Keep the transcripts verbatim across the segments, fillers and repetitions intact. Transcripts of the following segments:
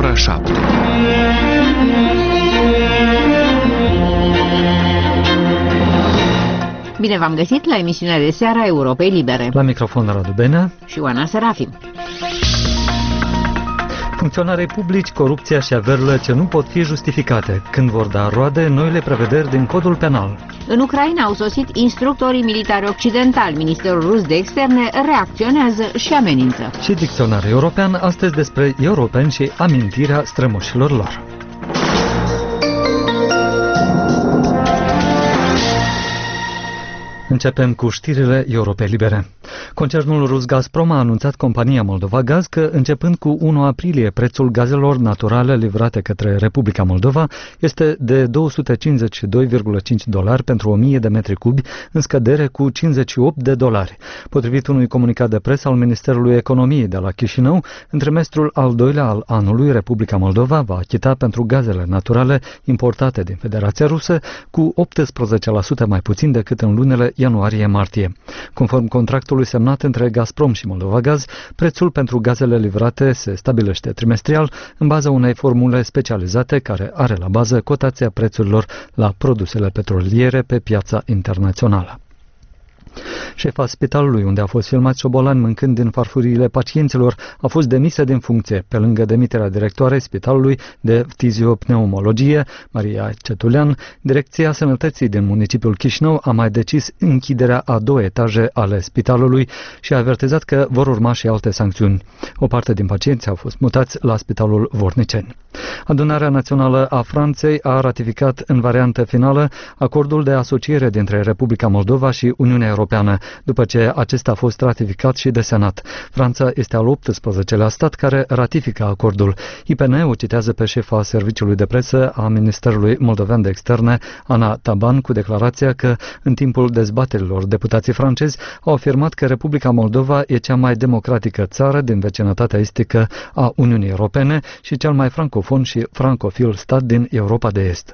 ora șapte. Bine v-am găsit la emisiunea de seară a Europei Libere. La microfon Radu Benea și Oana Serafim. Funcționarii publici, corupția și averile ce nu pot fi justificate. Când vor da roade noile prevederi din codul penal. În Ucraina au sosit instructorii militari occidentali. Ministerul rus de externe reacționează și amenință. Și dicționar european astăzi despre europeni și amintirea strămoșilor lor. Începem cu știrile Europei Libere. Concernul rus Gazprom a anunțat compania Moldova Gaz că, începând cu unu aprilie, prețul gazelor naturale livrate către Republica Moldova este de două sute cincizeci și doi virgulă cinci dolari pentru o mie de metri cubi, în scădere cu cincizeci și opt de dolari. Potrivit unui comunicat de presă al Ministerului Economiei de la Chișinău, în trimestrul al doilea al anului, Republica Moldova va achita pentru gazele naturale importate din Federația Rusă cu optsprezece la sută mai puțin decât în lunele ianuarie-martie. Conform contractului semnat între Gazprom și Moldova Gaz, prețul pentru gazele livrate se stabilește trimestrial în baza unei formule specializate care are la bază cotația prețurilor la produsele petroliere pe piața internațională. Șefa spitalului unde a fost filmat șobolani mâncând din farfuriile pacienților a fost demisă din funcție. Pe lângă demiterea directoarei spitalului de fiziopneumologie, Maria Cetulean, Direcția Sănătății din municipiul Chișinău a mai decis închiderea a două etaje ale spitalului și a avertizat că vor urma și alte sancțiuni. O parte din pacienți au fost mutați la Spitalul Vorniceni. Adunarea Națională a Franței a ratificat în variantă finală acordul de asociere dintre Republica Moldova și Uniunea Europeană, după ce acesta a fost ratificat și de Senat. Franța este al optsprezecelea stat care ratifică acordul. I P N o citează pe șefa serviciului de presă a Ministerului Moldovean de Externe, Ana Taban, cu declarația că, în timpul dezbaterilor, deputații francezi au afirmat că Republica Moldova e cea mai democratică țară din vecinătatea estică a Uniunii Europene și cel mai francofon și francofil stat din Europa de Est.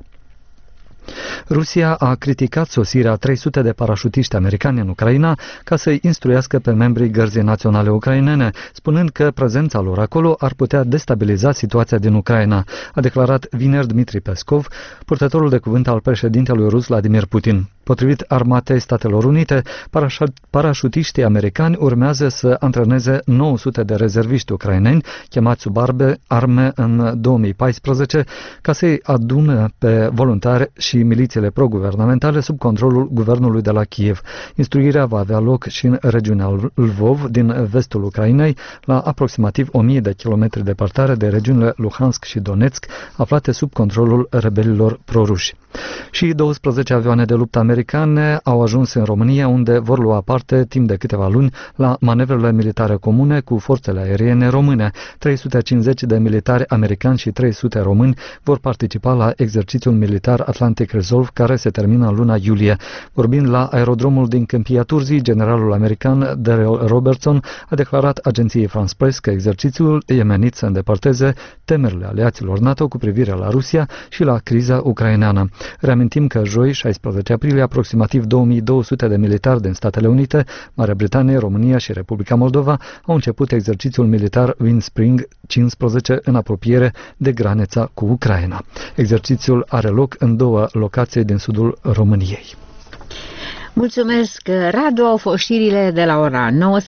Rusia a criticat sosirea a trei sute de parașutiști americani în Ucraina ca să-i instruiască pe membrii Gărzii Naționale Ucrainene, spunând că prezența lor acolo ar putea destabiliza situația din Ucraina, a declarat vineri Dmitri Peskov, purtătorul de cuvânt al președintelui rus Vladimir Putin. Potrivit Armatei Statelor Unite, parașutiștii americani urmează să antreneze nouă sute de rezerviști ucraineni chemați sub arme, arme în două mii paisprezece ca să-i adună pe voluntari și milițiile pro-guvernamentale sub controlul guvernului de la Kiev. Instruirea va avea loc și în regiunea Lvov, din vestul Ucrainei, la aproximativ o mie de kilometri departare de regiunile Luhansk și Donetsk, aflate sub controlul rebelilor proruși. Și douăsprezece avioane de luptă americane au ajuns în România, unde vor lua parte timp de câteva luni la manevrele militare comune cu forțele aeriene române. trei sute cincizeci de militari americani și trei sute români vor participa la exercițiul militar Atlantic Resolve, care se termină în luna iulie. Vorbind la aerodromul din Câmpia Turzii, generalul american Daryl Robertson a declarat agenției France Press că exercițiul e menit să îndepărteze temerile aliaților NATO cu privire la Rusia și la criza ucraineană. Reamintim că joi, șaisprezece aprilie, aproximativ două mii două sute de militari din Statele Unite, Marea Britanie, România și Republica Moldova au început exercițiul militar Wind Spring cincisprezece în apropiere de granița cu Ucraina. Exercițiul are loc în două locații din sudul României. Mulțumesc, Radu. Au fost știrile de la ora nouă.